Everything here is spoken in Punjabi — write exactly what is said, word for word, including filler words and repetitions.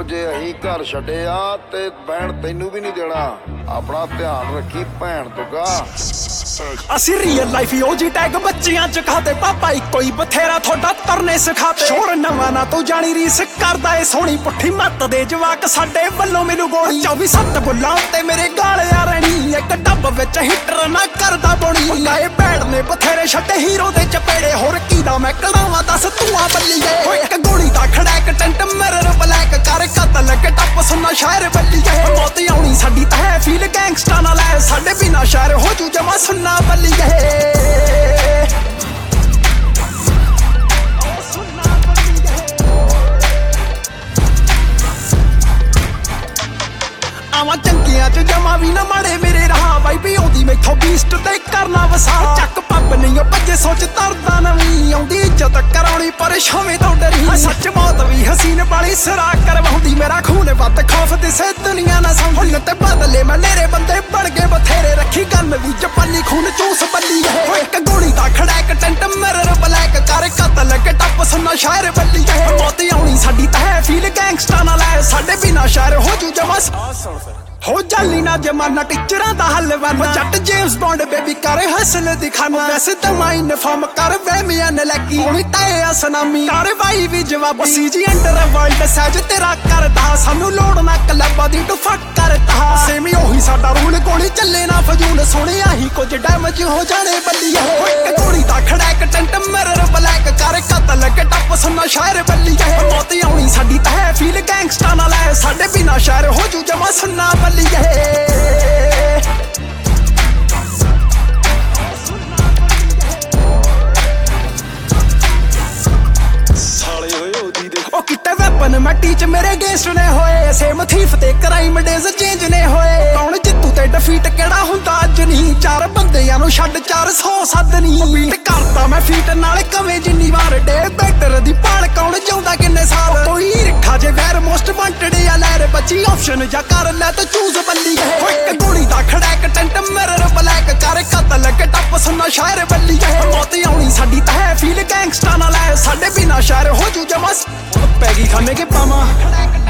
ਉਹ ਜੇ ਅਸੀਂ ਘਰ ਛੱਡਿਆ ਤੇ ਭੈਣ ਤੈਨੂੰ ਵੀ ਨਹੀਂ ਦੇਣਾ। ਆਪਣਾ ਧਿਆਨ ਰੱਖੀ ਭੈਣ ਤੁਗਾ। ਅਸੀਂ ਰੀਅਲ ਲਾਈਫ ਓਜੀ ਟੈਗ ਬੱਚਿਆਂ ਚ ਖਾਤੇ ਪਾਪਾ ਇੱਕੋ ਹੀ ਬਥੇਰਾ ਤੁਹਾਡਾ ਤਰਨੇ ਸਿਖਾਤੇ। ਸ਼ੋਰ ਨਵਾਂ ਨਾ ਤੂੰ ਜਾਣੀ ਰੀਸ ਕਰਦਾ ਏ ਸੋਹਣੀ ਪੁੱਠੀ ਮੱਤ ਦੇ ਜਵਾਕ ਸਾਡੇ ਵੱਲੋਂ ਮੈਨੂੰ ਗੋਲੀ। ਚੌਵੀ ਸੱਤ ਬੁੱਲਾਂ ਉੱਤੇ ਮੇਰੇ ਗਾਲਿਆ ਰਹਿਣੀ ਇੱਕ ਡੱਬ ਵਿੱਚ ਹੀਟਰ ਨਾ ਕਰਦਾ ਬੋਣੀ। ਲਾਏ ਭੈੜ ਨੇ ਬਥੇਰੇ ਛੱਡੇ ਹੀਰੋ ਦੇ ਚਪੇੜੇ ਹੋਰ ਕੀ ਦਾ ਮੈਂ ਕਢਾਵਾਂ ਦੱਸ ਤੂੰ ਆ ਬੱਲੀਏ। ਓਏ ਇੱਕ ਗੋਲੀ ਦਾ ਖੜਾ ਇੱਕ ਟੈਂਟ ਮਿਰਰ ਬਲੈਕ ਕਰ ਕਤਲ ਕੇ ਟੱਪ ਸੁਣਨਾ ਸ਼ਹਿਰ ਬੱਲੀਏ। ਮੌਤ ਆਉਣੀ ਸਾਡੀ ਤਾਂ ਹੈ ਫੀਲ ਗੈਂਗਸਟਰ ਨਾਲ ਐ ਸਾਡੇ ਬਿਨਾ ਸ਼ਹਿਰ ਹੋ ਜੂ ਜਮਾ ਸੁਣਨਾ ਬੱਲੀਏ। ਆਵਾਂ ਚੰਗੀਆਂ ਚ ਜਮਾ ਵੀ ਨਾ ਮਾੜੇ ਮੇਰੇ ਰਹਾ ਬਾਈ ਵੀ ਆਉਂਦੀ ਮੈਥੋਂ ਬੀਸਟ ਤੇ ਕਰਨਾ ਵਸਾ। ਚੱਕ ਪੱਬ ਨਹੀਂ ਉਹ ਭੱਜੇ ਸੋਚ ਤਰਦਾ ਨਵੀਂ ਆਉਂਦੀ ਇੱਜ਼ਤ ਕਰਾਉਣੀ ਪਰ ਛਾਵੇਂ ਤੋਂ ਡਰੀ। ਸੱਚ ਮੌਤ ਵੀ ਹਸੀਨ ਵਾਲੀ ਸਰਾ ਕਰਵਾਉਂਦੀ ਮੇਰਾ ਖੂਨ ਵੱਤ ਖੌਫ ਦਿਸੇ ਦੁਨੀਆ ਨਾ ਸਮਝੀ ਤੇ ਬਦਲੇ ਮੈਂ ਨੇਰੇ ਬੰਦੇ ਬਣ ਗਏ ਬਥੇਰੇ ਰੱਖੀ ਗੱਲ ਵੀ ਜਪਾਨੀ ਖੂਨ ਚੂਸ ਬੱਲੀ ਹੈ। ਇੱਕ ਗੋਲੀ ਦਾ ਖੜਾ ਇੱਕ ਟੈਂਟ ਮਿਰਰ ਬਲੈਕ ਕਰ ਕਤਲ ਕੇ ਟੱਪ ਸੁਣਨਾ ਸ਼ਹਿਰ ਬੱਲੀ ਹੈ। ਮੌਤ ਆਉਣੀ ਸਾਡੀ ਤਾਂ ਹੈ ਫੀਲ ਗੈਂਗਸਟਰ ਨਾਲ ਐ ਸਾਡੇ ਬਿਨਾ ਸ਼ਹਿਰ ਹੋ ਜੂ ਜਮਾ ਹੋ ਜਾਲੀ ਨਾ ਜਮਾਨਾ ਟੀਚਰਾਂ ਦਾ ਹਲਵਾਨਾ। ਜੱਟ ਜੇਮਸ ਬੌਂਡ ਬੇਬੀ ਕਰੇ ਹਸਲ ਦਿਖਾਣਾ ਵੈਸੇ ਤਾਂ ਮਾਈਨ ਫਾਰਮ ਕਰ ਵਹਿਮੀਆਂ ਨਲਕੀ ਹੋਣੀ ਤਾਏ ਅਸਨਾਮੀ ਕਾਰਵਾਈ ਵੀ ਜਵਾਬ ਸੀ ਜੀ ਅੰਡਰ ਵਰਲਡ ਸਹਿਜ ਤੇਰਾ ਕਰਦਾ ਸਾਨੂੰ ਲੋੜ ਨਾ ਕਲੱਬਾਂ ਦੀ ਟੂ ਫੱਕ ਕਰਦਾ। ਸੇਮੀ ਉਹੀ ਸਾਡਾ ਰੂਲ ਗੋਲੀ ਚੱਲੇ ਨਾ ਫਜੂਲ ਸੋਹਣਿਆ ਹੀ ਕੁਝ ਡੈਮੇਜ ਹੋ ਜਾਣੇ ਬੱਲੀਏ। ਇੱਕ ਗੋਲੀ ਦਾ ਖੜਾ ਇੱਕ ਟੈਂਟ ਮਿਰਰ ਬਲੈਕ ਕਰ ਕਤਲ ਕੇ ਟੱਪ ਸੁਣਨਾ ਸ਼ਹਿਰ ਬੱਲੀਏ। ਮੌਤ ਆਉਣੀ ਸਾਡੀ ਤਾਂ ਹੈ ਫੀਲ ਗੈਂਗਸਟਰ ਨਾਲ ਐ ਸਾਡੇ ਬਿਨਾ ਸ਼ਹਿਰ ਹੋ ਜੂ ਜਮਾ ਸੁਣਨਾ ਬੱਲੀਏ। ਸਾਲੇ ਹੋਏ ਉਹਦੀ ਦੇ ਉਹ ਕਿਤੇ ਵੈਪਨ ਮੈਟੀ ਚ ਮੇਰੇ ਗੇਸਟ ਨੇ ਹੋਏ ਸੇਮ ਥੀਫ ਤੇ ਕ੍ਰਾਈਮ ਡੇਜ਼ ਚੇਂਜ ਨੇ ਹੋਏ। ਕੌਣ ਜਿੱਤੂ ਤੇ ਡਿਫੀਟ ਕਿਹੜਾ ਹੁੰਦਾ ਅੱਜ ਨਹੀਂ ਚਾਰ ਬੰਦਿਆਂ ਨੂੰ ਛੱਡ ਚਾਰ ਸੌ ਸੱਦ ਨਹੀਂ। ਬੀਟ ਕਰਦਾ ਮੈਂ ਫੀਟ ਨਾਲ ਕਵੇਂ ਜਿੰਨੀ ਵਾਰ ਡੇ ਬੈਟਰ ਦੀ ਪਾਲ ਕੌਣ ਜਾਉਂਦਾ ਕਿੰਨੇ ਸਾਲ। ਕੋਈ ਰਿਖਾ ਜੇ ਵੈਰ ਮੋਸਟ ਵਾਂਟਡ ਆ ਲੈਰ ਬੱਚੀ ਆਪਸ਼ਨ ਜਾਂ ਕਰ ਲੈ ਤੇ ਚੂਜ਼ ਬੱਲੀ ਹੈ। ਇੱਕ ਗੋਲੀ ਦਾ ਖੜਾ ਇੱਕ ਟੈਂਟ ਮਿਰਰ ਬਲੈਕ ਕਰ ਕਤਲ ਕੇ ਟੱਪ ਸੁਣਨਾ ਸ਼ਹਿਰ ਬੱਲੀ ਹੈ। ਮੌਤ ਆਉਣੀ ਸਾਡੀ ਤਾਂ ਹੈ ਫੀਲ ਗੈਂਗਸਟਰ ਨਾਲ ਐ ਸਾਡੇ ਬਿਨਾ ਸ਼ਹਿਰ ਹੋ ਜੂ ਜਮਾ ਪੈ ਗਈ ਖਾਨੇ ਕੇ ਪਾਵਾਂ।